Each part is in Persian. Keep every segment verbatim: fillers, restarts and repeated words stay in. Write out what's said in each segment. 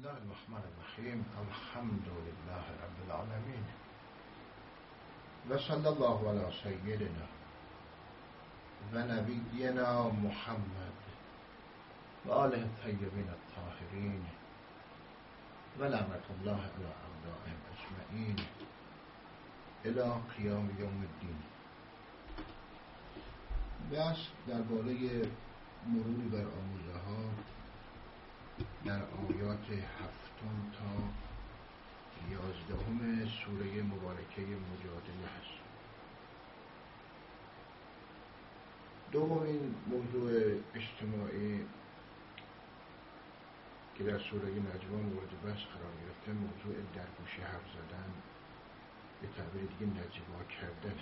الله الرحمن الرحیم. الحمد لله رب العالمین و صلی الله علی سیدنا و نبینا محمد و آله الطیبین الطاهرین و لعنت الله علی اعدائهم اجمعین الی قیام یوم الدین. بس درباره مروری بر آموزه ها در آیات هفتم تا یازدهم سوره مبارکه مجادله هست. دومین موضوع اجتماعی که در سوره نجوا مورد بحث قرار گرفته موضوع در گوشه حرف زدن، به تعبیر دیگه نجوا کردنه.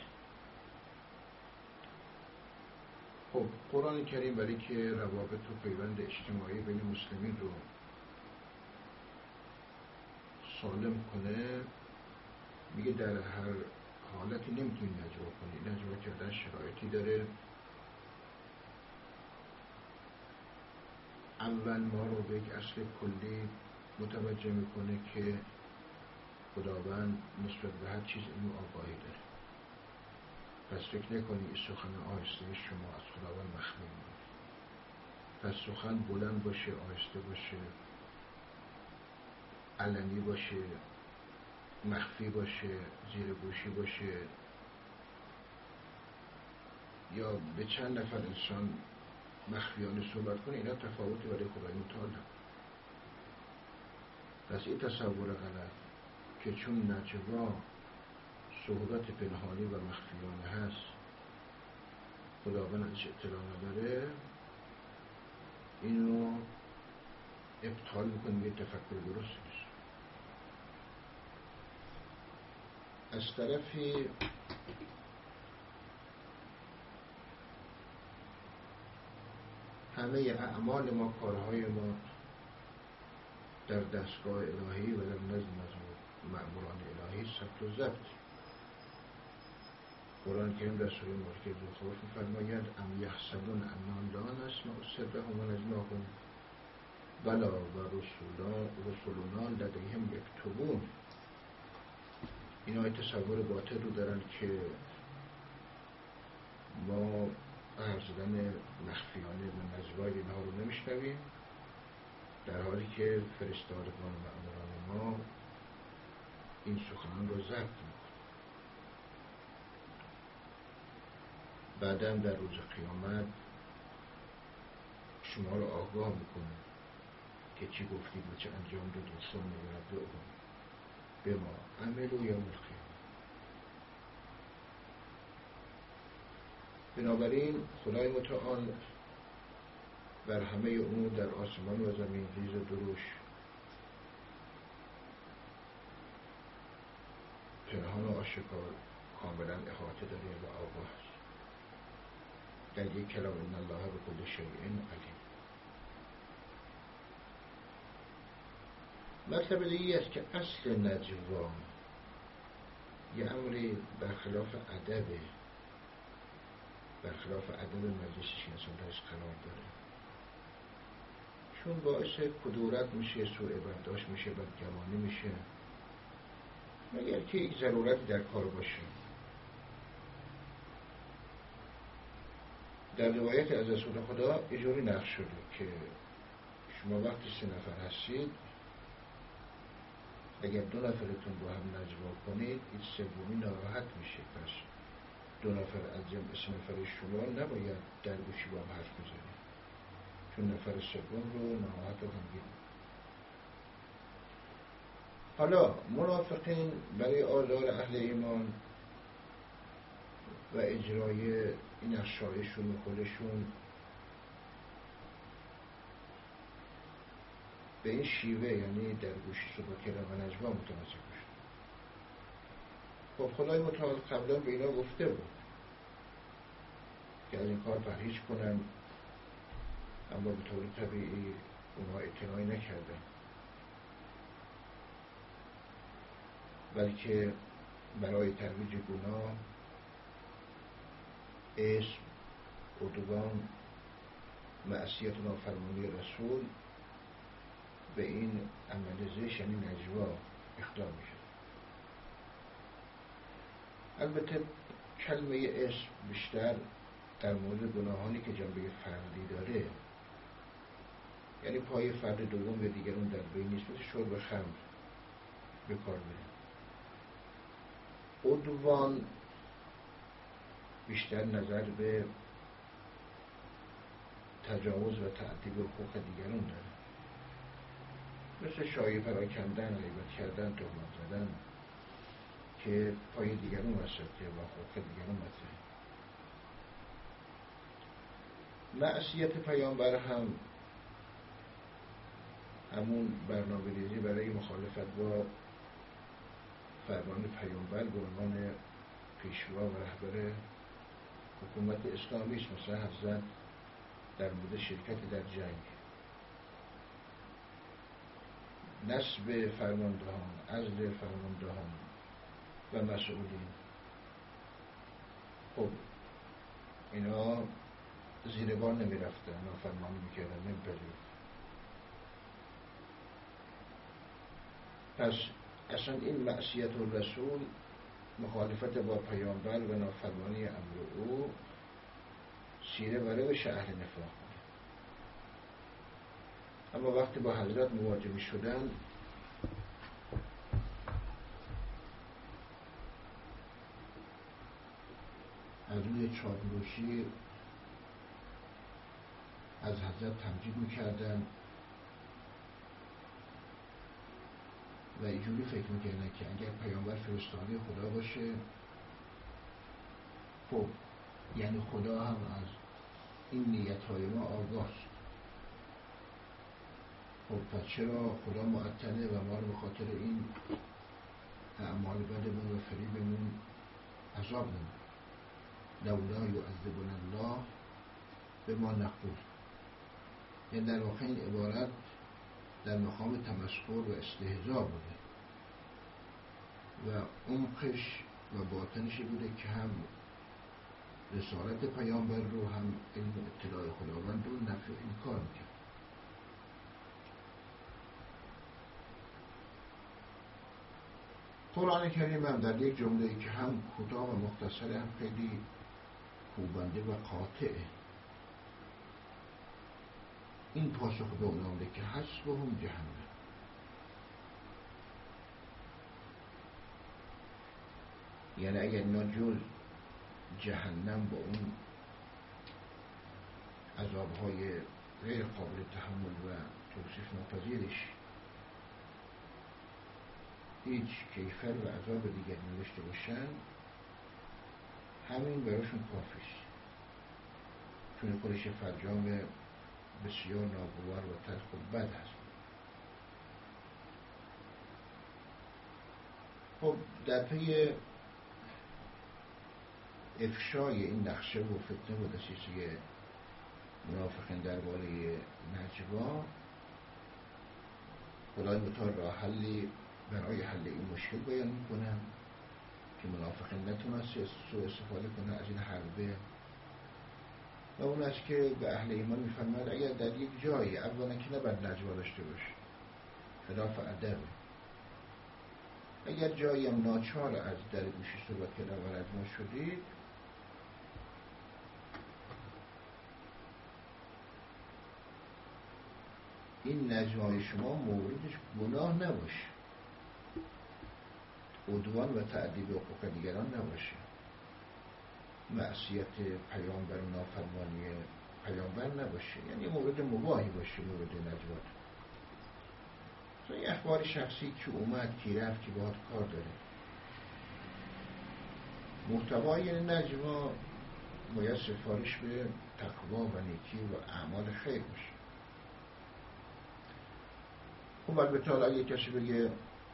خب قرآن کریم برای که روابط و پیوند اجتماعی بین مسلمین رو سالم کنه میگه در هر حالتی نمیتونی نجوا کنی. نجوا کردن شرایطی داره. اول ما رو به یک اصل کلی متوجه میکنه که خداوند نسبت به هر چیز علم آگاهی داره. پس فکر نکنی این سخن آهسته شما از خداوند مخفی میمونه. پس سخن بلند باشه، آهسته باشه، علنی باشه، مخفی باشه، زیر گوشی باشه، یا به چند نفر انسان مخفیانه صحبت کنه، اینا تفاوتی برای خدای متعال نداره. پس این تصور غلط که چون نجوا صحبت پنهانی و مخفیانه هست خداوند ازش اطلاع نداره، اینو ابطال میکنه، یه تفکر درست نیست. از طرفی همه اعمال ما، کارهای ما در دستگاه الهی و در نظم مأموران الهی ثبت و ضبط. قرآن کریم در سوره مبارکه زخرف می‌فرماید ام یحسبون انا لا نسمع سرهم و نجواهم بلی و رسولنا لدیهم یکتبون. اینا تصور باطل رو دارن که ما حرف زدن مخفیانه و نجوای اینها رو نمیشنویم، در حالی که فرستادگان و مأموران ما این سخنان رو ضبط میکنن. بعدم در روز قیامت شما رو آگاه میکنه که چی گفتید و چه انجام دادید. ثم ینبئهم بما عملوا یوم القیامه. بنابراین خدای متعال بر همه امور در آسمان و زمین ریز و دروش، پنهان و آشکار کاملا احاطه داره و آگاه است. در یک کلام ان الله بكل شیء علیم. مطلب دیگه است که اصل نجوا یه امری برخلاف ادبه، برخلاف ادب مجلسی که انسان درش قرار داره، چون باعث کدورت میشه، سوء برداشت میشه، بدگمانی میشه، مگر که یک ضرورتی در کار باشه. در روایت از رسول خدا اینجوری نقل شده که شما وقتی سه نفر هستید، اگر دو نفرتون با هم نجوا کنید، این سومی ناراحت میشه. پس دو نفر از جمع سه نفر شما نباید در گوشی با هم حرف بزنید، چون نفر سوم رو ناراحت و غمگین. حالا منافقین برای آزار اهل ایمان و اجرای این اشایشون و خودشون به این شیوه، یعنی در گوشی صحبت کردن و نجوا، متمسک شد. خب خدای متعال قبلا به اینا گفته بود که از این کار پرهیز کنن، اما به طور طبیعی اونها اطلاعی نکردن، بلکه برای ترویج گناه، اسم، عدوان، معصیت و نافرمانی رسول به این عمل زشت یعنی نجوا اخطار میشه. البته کلمه اسم بیشتر در مورد گناهانی که جنبه فردی داره، یعنی پای فرد دوم به دیگرون در بین نیست، مثل شرب خمر به کار میره. عدوان بیشتر نظر به تجاوز و تعدی به حقوق دیگران داره، مثل شایعه پراکندن، غیبت کردن، تهمت زدن که پای دیگران وسطه و حقوق دیگران مطرحه. معصیت پیامبر هم همون برنامه‌ریزی برای مخالفت با فرمان پیامبر به عنوان پیشوا و رهبر حکومت اسلامی است. مثلا حضرت در مورد شرکت در جنگ، نصب فرماندهان، عزل فرماندهان و مسئولین، خب اینا زیر بار نمی رفتن، نافرمانی میکردن، نمیپذیرفتن. پس اصلا این معصیت الرسول، مخالفت با پیامبر و نافرمانی امر او، سیره و روش اهل نفاق بود. اما وقتی با حضرت مواجه می شدن، از روی چاپلوسی از حضرت تمجید می کردن و اینجوری فکر می کردن که اگر پیامبر فرستاده خدا باشه، خب یعنی خدا هم از این نیت‌های ما آگاست. خب پس چرا خدا معطله و ما رو به خاطر این اعمال بدمون و فریبمون عذاب نمیده؟ لولا یعذبنا الله بما نقول. یعنی در واقع این عبارت در مقام تمسخر و استهزاء بوده و عمقش و باطنش بوده که هم رسالت پیامبر رو، هم علم اطلاع خداوند رو نفی و انکار میکرد. قرآن کریم هم در یک جمله‌ای که هم کوتاه و مختصر، هم خیلی کوبنده و قاطعه، این پاسخ به اونا میده که حسبهم جهنم. یعنی اگر اینا جز جهنم با اون عذابهای غیر قابل تحمل و توصیف ناپذیرش هیچ کیفر و عذاب دیگری نداشته باشن، همین براشون کافیست، چون خودش فرجام بسیار ناگوار و تلخ و بد هست. خب در پی افشای این نقشه و فتنه و دسیسه منافقین درباره نجوا، خدای متعال راه حلی برای حل این مشکل بیان میکنم که منافقین نتونن سوء استفاده کنن از این حربه، و اون است که به اهل ایمان میفرماید اگر در یک جایی اولا که نباید نجوا داشته باشه، خلاف ادب، اگر جایی هم ناچار از در گوشی صحبت کردن و نجوا شدید، این نجوای شما موردش گناه نباشه، عدوان و تعدی به حقوق دیگران نباشه، معصیت پیامبر و نافرمانی پیامبر نباشه، یعنی مورد مباهی باشه مورد نجوات. این اخبار شخصی که اومد کی رفت کی باید کار داره. محتوای نجوا باید سفارش به تقوا و نیکی و اعمال خیر باشه. خب البته حالا اگه کسی بگه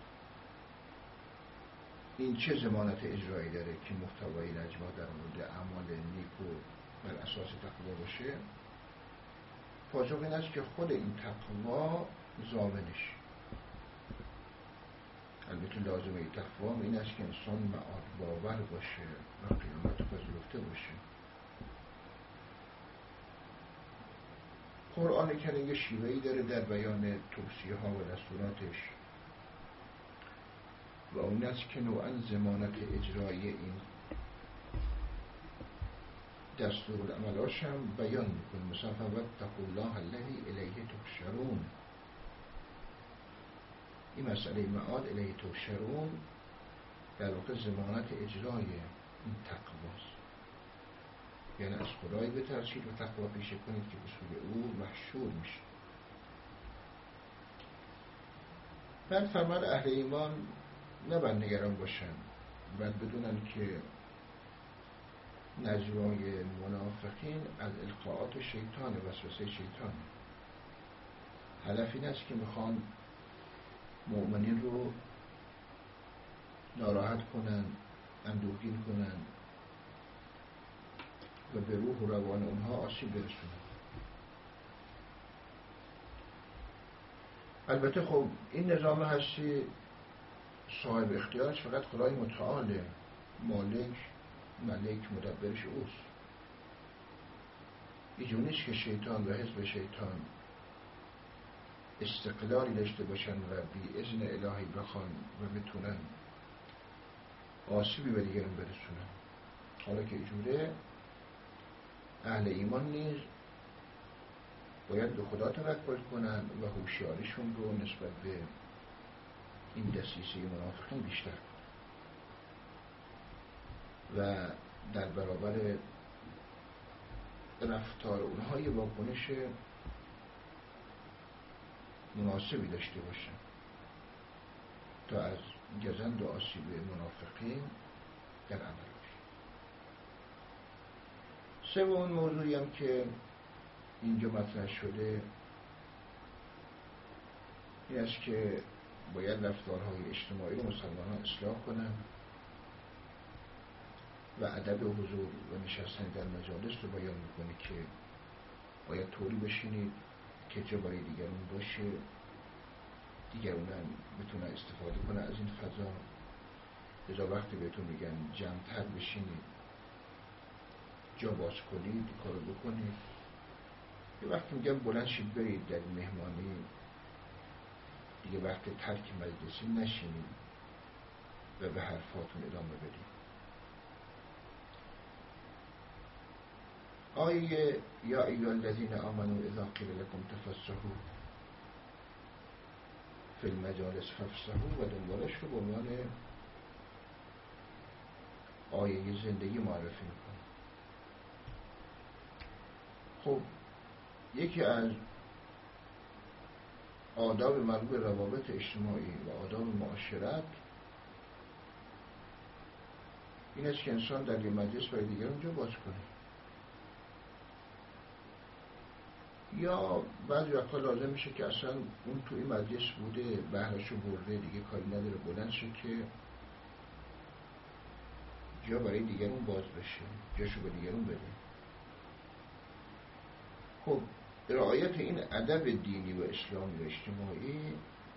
این چه ضمانت اجرایی داره که محتوای نجوا در مورد اعمال نیک و بر اساس تقوا باشه، پاسخ این است که خود این تقوا ضامنش. البته لازمه تقوا این است که انسان معاد باور باشه و قیامت پذیرفته باشه. خب قرآن کریم یه شیوهی داره در بیان توصیه ها و دستوراتش و اون است که نوعا ضمانت اجرای این دستور العملاش هم بیان میکنه. مثلا واتقوا الله الذی الیه تحشرون، این مسئله معاد الیه تحشرون در واقع ضمانت اجرای این تقواست، یعنی از خدای بترسید و تقوا پیشه کنید که به سوی او محشور میشید. بعد فرمان اهل ایمان نباید نگران باشن، باید بدونن که نجوای منافقین از القاءات شیطان، وسوسه شیطان. هدف این است که میخوان مؤمنین رو ناراحت کنن، اندوهگین کنن و به روح و روان اونها آسیب برسونن. البته خب این نظام هستی صاحب اختیارش فقط خدای متعاله، مالک ملک مدبرش اوست. اینجور نیست که شیطان و حزب شیطان استقلالی داشته باشن و بی اذن الهی بخوان و بتونن آسیبی به دیگران برسونن. حالا که اینجوره، اهل ایمان نیز باید به خدا توکل کنن و هوشیاریشون رو نسبت به این دسیسه منافقین بیشتر و در برابر رفتار اونها یه واکنش مناسبی داشته باشن تا از گزند و آسیب منافقین در عمل باشن. سومین موضوعی هم که اینجا مطرح شده این است که باید رفتارهای اجتماعی رو مسلمانان اصلاح کنن و ادب حضور و نشستن در مجالس رو بیان میکنه که باید طوری بشینید که جا برای دیگرون باشه، دیگرون هم بتونه استفاده کنه از این فضا. لذا وقتی بهتون میگن جمع‌تر بشینید، جا باز کنید، کارو بکنید. یه وقتی میگن بلند شید برید در مهمانی، دیگه وقت ترک مجلسی نشینید و به حرفاتون ادامه بدید. آیه یا ایها الذین آمنوا اذا قیل لکم تفسحوا فی المجالس فافسحوا و دنبالش رو به عنوان آیه زندگی معرفی میکنه. خب یکی از آداب مربوط به روابط اجتماعی و آداب معاشرت این است که انسان در یه مجلس برای دیگران جا باز کنه. یا بعضی وقتا لازم میشه که اصلا اون تو این مجلس بوده، بهرشو برده، دیگه کاری نداره، بلند شه که جا برای دیگرون باز بشه، جاشو به دیگرون بده. خب رعایت این ادب دینی و اسلامی و اجتماعی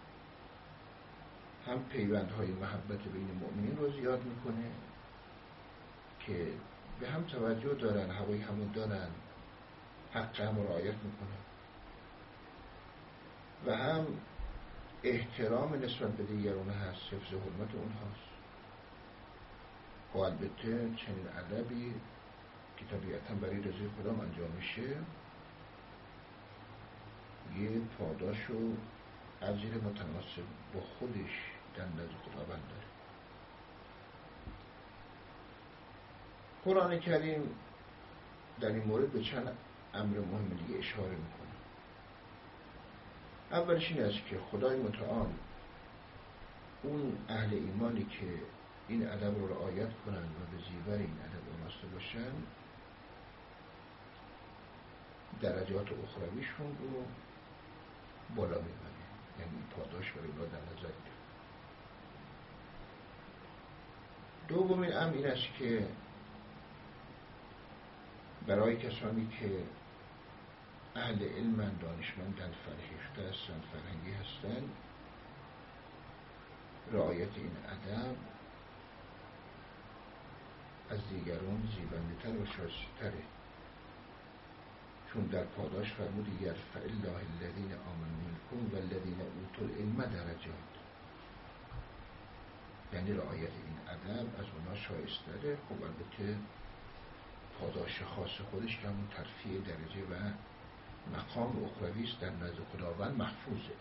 هم پیوندهای محبت بین مؤمنین رو زیاد میکنه که به هم توجه دارن، هوای همو دارن، حق هم رعایت میکنن و هم احترام نسبت به دیگران هست، حفظ حرمت اونهاست. و البته چنین ادبی که طبیعتا برای رضای خدا انجام میشه یه پاداش و اجر متناسب با خودش در نزد خداوند داره. قرآن کریم در این مورد به چند امر مهم دیگه اشاره میکنه. اولش این است که خدای متعال اون اهل ایمانی که این ادب رو رعایت کنن و به زیور این ادب آراسته باشن درجات اخرویشون رو بالا میبره، یعنی پاداش برای اونا در نظر میگیره. دومین امر این است که برای کسانی که اهل علم، دانشمندن، فرهیخته هستن، فرهنگی هستن، رعایت این ادب از دیگران زیبنده تر و شایسته تره. چون در پاداش فرمود یرفع الله الذین آمنوا منکم والذین اوتوا العلم درجات، یعنی رعایت این ادب از اونا شایسته داره. خب البته پاداش خاص خودش که همون ترفیع درجه و مقام اخروی است در نزد خداوند محفوظه.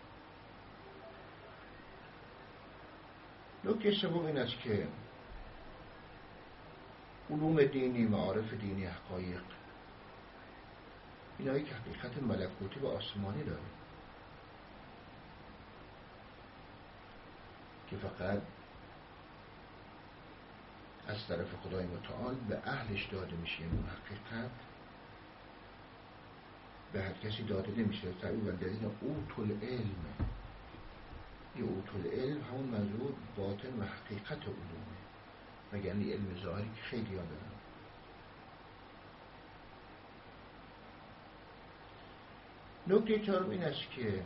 نکته سوم این است که علوم دینی، معارف دینی، حقایق، اینا یک حقیقت ملکوتی و آسمانی داره که فقط از طرف خدای متعال به اهلش داده میشه. این حقیقت به هر کسی داده نمیشه. تعبیر والذین اوتوا العلم، این اوتوا العلم همون منظور باطن و حقیقت علومه، وگرنه علم ظاهری که خیلی ها دارن. نکته چهارم این است که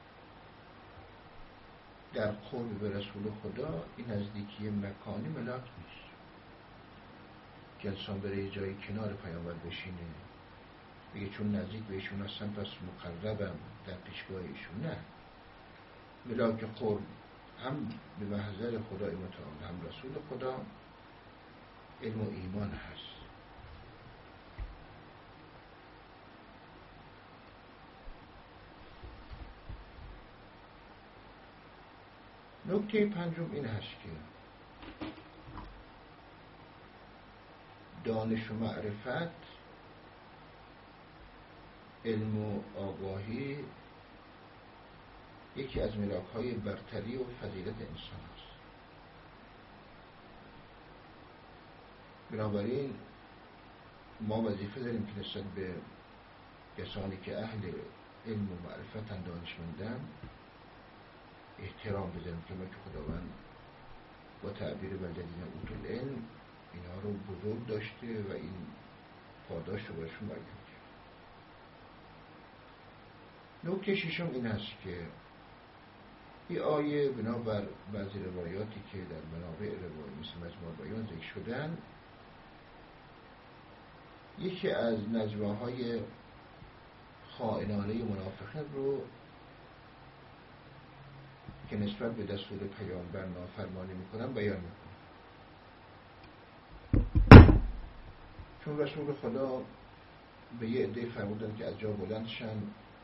در قرب به رسول خدا این نزدیکی مکانی ملاک نیست که انسان بره یه جایی کنار پیامبر بشینه بگه چون نزدیک به ایشون هستم پس مقربم در پیشگاه ایشون. نه، ملاک قرب هم به محضر خدای متعال هم رسول خدا علم و ایمان هست. نکته پنجم این هست که دانش و معرفت، علم و آگاهی یکی از ملاک‌های برتری و فضیلت انسان است. بنابراین ما وظیفه داریم که نسبت به کسانی که اهل علم و معرفتن، دانشمندن، احترام بذاریم که ما که خداوند با تعبیر والذین اوتوا العلم اینها رو بزرگ داشته و این پاداش رو برشون بیان کرد. نکته ششم این است که این آیه بنابر بعضی روایاتی که در منابع روایی مثل مجموع بیان ذکر شدن، یکی از نجواهای خائنانه منافقین رو که نسبت به دستور پیامبر نافرمانی میکنن بیان میکنن. چون رسول خدا به یه عده فرمودن که از جا بلند شن،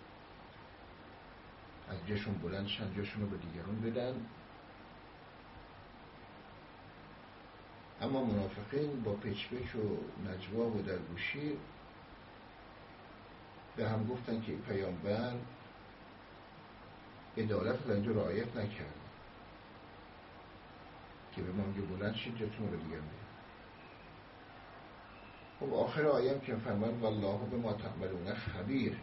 از جاشون بلند شن، جاشون رو به دیگران بدن، اما منافقین با پیچ پیچ و نجوا و درگوشی به هم گفتن که پیامبر عدالت رو اینجا رعایت نکرد که به ما میگه بلند شید جاتون رو به دیگران بدن. خب آخر آیه که فرمان والله بما تعملون خبیر،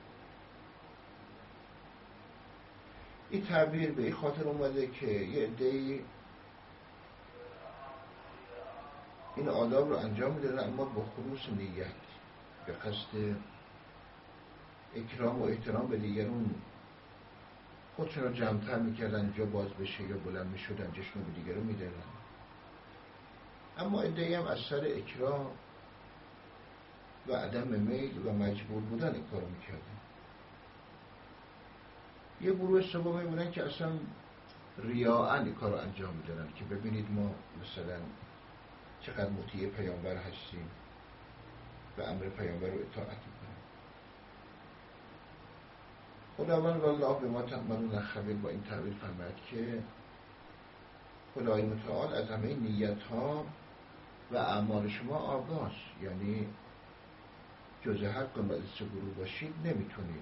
این تعبیر به این خاطر اومده که یه عده‌ای این آداب رو انجام میدن اما با خلوص نیت، به قصد اکرام و احترام به دیگرون خودشون رو جمع‌تر میکردن جا باز بشه یا بلند میشدن جاشون رو به دیگرون میدادن. اما عده‌ای هم از سر اکراه و عدم میل و مجبور بودن این کارو میکردن. یه گروه سومی بودن که اصلا ریاءً این کارو انجام میدادن که ببینید ما مثلا چقدر مطیع پیامبر هستیم و امر پیامبر رو اطاعت میکنیم. خداوند والله بما تعملون خبیر با این تعبیر فرماید که خدای متعال از همه نیت‌ها و اعمال شما آگاه، یعنی جز هر کدوم از سه گروه باشید نمیتونید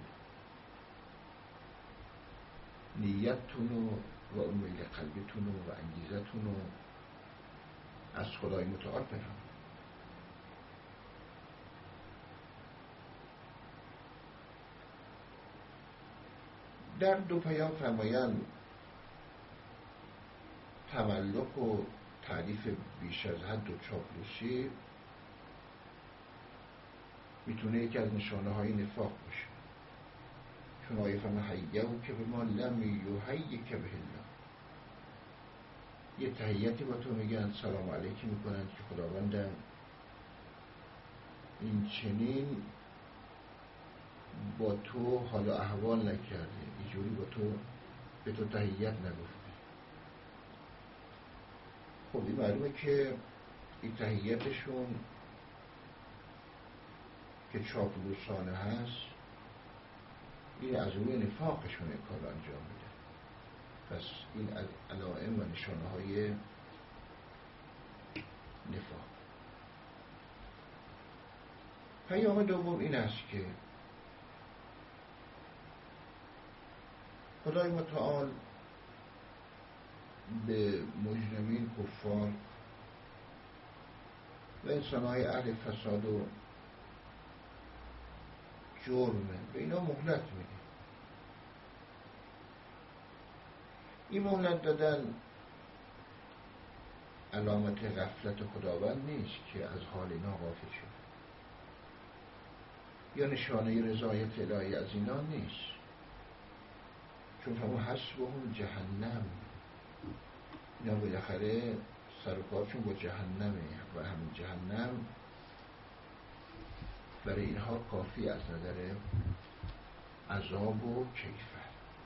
نیتتون و اون میل قلبتون و انگیزتون رو از خدای متعال پنهان. در دو پیام فرمایند تملق و تعریف بیش از حد و چاپلوسی میتونه یکی از نشانه های نفاق باشه. چون آیه فرمایند حیّو که به ما لم یحیّک به الله، یه تحییتی با تو میگن، سلام علیکی میکنن، که خداوند این چنین با تو حال و احوال نکرده، اینجوری با تو به تو تحیت نگفته. خب این معلومه که این تحیتشون که چاپلوسانه هست، این از روی نفاقشون این کار انجام میده. پس این علائم و نشانه های نفاق. پیام دوم این است که خدای متعال به مجرمین، کفار و انسانهای اهل فساد و جرمه به اینا مهلت میده. این مهلت دادن علامت غفلت خداوند نیست که از حال اینا غافل شد، یا نشانه رضایت الهی از اینا نیست، چون همون حسبهم جهنم، اینا بالاخره سر و کارشون با جهنمه و همین جهنم برای اینها کافی از نظر عذاب و کیفر.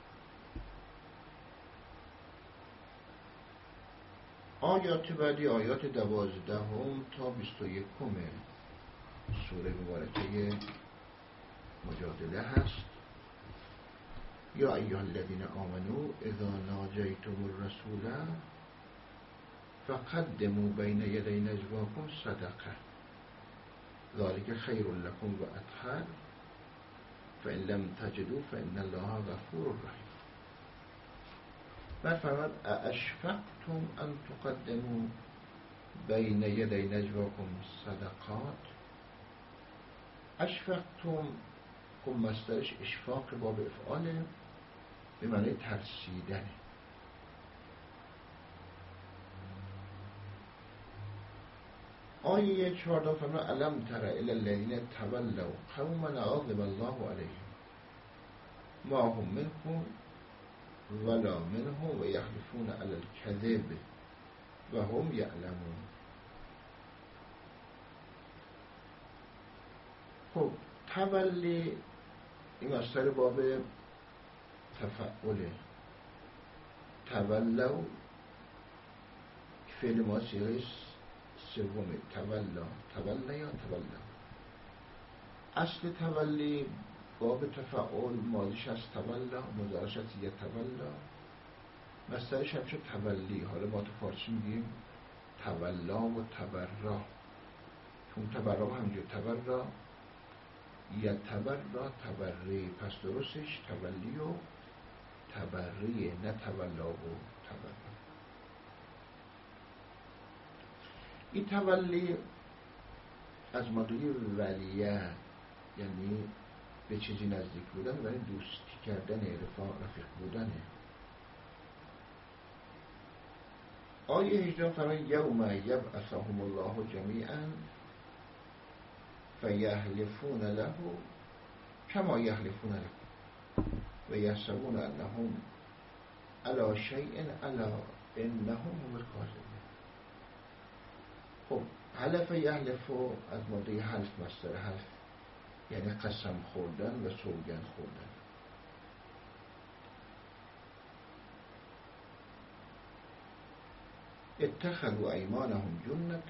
آیات بعدی آیات دوازدهم تا بیست و یکم سوره مبارکه مجادله هست. یا ایها الذین آمنوا اذا ناجیتم الرسول فقدموا بین یدی نجواکم صدقه ذلك خیر لکم و اطهر فإن لم تجدوا فإن الله غفور رحیم. بعد فرمود اشفقتم ان تقدموا بین یدی نجواکم صدقات. اشفقتم خب مصدرش اشفاق باب افعاله، به معنی ترسیدنه. آیه چهارده فرمود الم تر الی الذین تولوا قوما غضب الله علیهم ما هم منکم ولا منهم و یحلفون علی الکذب و هم یعلمون. خب تولی این مصدر باب تفعله. تولوا فعل ما صیغه سومه، تولا تولا یا تولا. اصل تولی باب تفعل، ماضیش از تولا، مضارعش از یتولا، مصدرش هم شد تولی. حالا ما تو فارسی میگیم تولا و تبرا، چون تبرا همجور تبرا یتبرا تبری، پس درستش تولی و تبریه، نه تولا و تبرا. این تولی از ماده ولیه، یعنی به چیزی نزدیک بودن، ولی دوستی کردن، رفاق رفیق بودنه. آیه هجده فرمود یوم یبعثهم الله جمیعا فیحلفون له کما یحلفون لكم و یحسبون انهم علی شیء الا انهم هم الکاذبون. خب حلف یحلفو از ماده حلف، مصدر حلف یعنی قسم خوردن و سوگند خوردن. اتخذوا ایمانهم جنة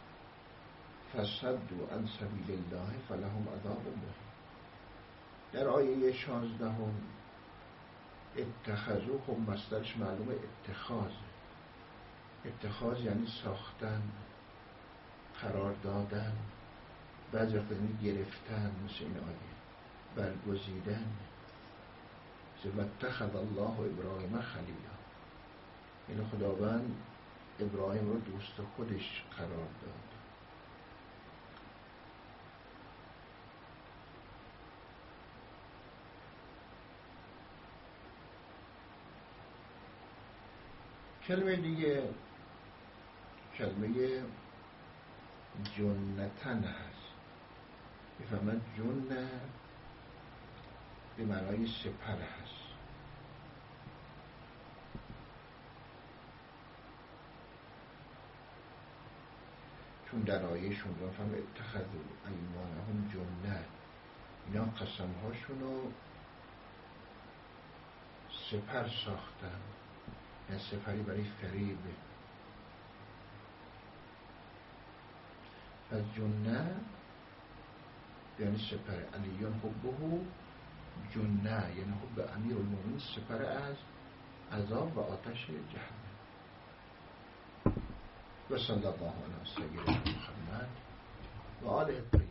فصدوا عن سبیل الله فلهم عذاب مهین. در آیه شانزدهم اتخذوا، خب مصدرش معلومه اتخاذ. اتخاذ یعنی ساختن، قرار دادن، بعضی وقت یعنی گرفتن، مثل این آیه برگزیدن. و اتخذ الله ابراهیم خلیلا، یعنی خداوند ابراهیم رو دوست خودش قرار داد. کلمه دیگه کلمه جنتن هست. میفهمن جنه به معنای سپر هست. چون در آیه شونزده فهم اتخذوا ایمانهم جنه، اینا قسم هاشونو سپر ساختن، نه سپری برای فریب. از جنه یعنی سپر علیان حبه جنه، یعنی حب امیر المومنین سپر از عذاب و آتش جهنم. و صلی الله علی سیدنا محمد و آله